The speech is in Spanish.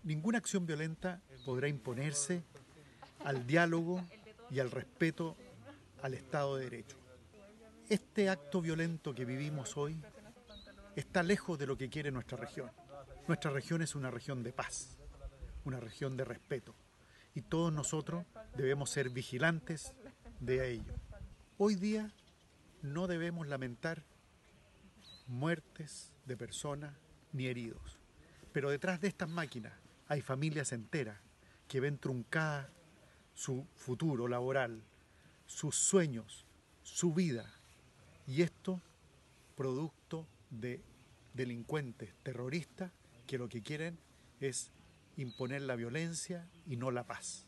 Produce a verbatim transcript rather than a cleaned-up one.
Ninguna acción violenta podrá imponerse al diálogo y al respeto al Estado de Derecho. Este acto violento que vivimos hoy está lejos de lo que quiere nuestra región. Nuestra región es una región de paz, una región de respeto, y todos nosotros debemos ser vigilantes de ello. Hoy día no debemos lamentar muertes de personas ni heridos, pero detrás de estas máquinas hay familias enteras que ven truncada su futuro laboral, sus sueños, su vida, y esto producto de delincuentes terroristas que lo que quieren es imponer la violencia y no la paz.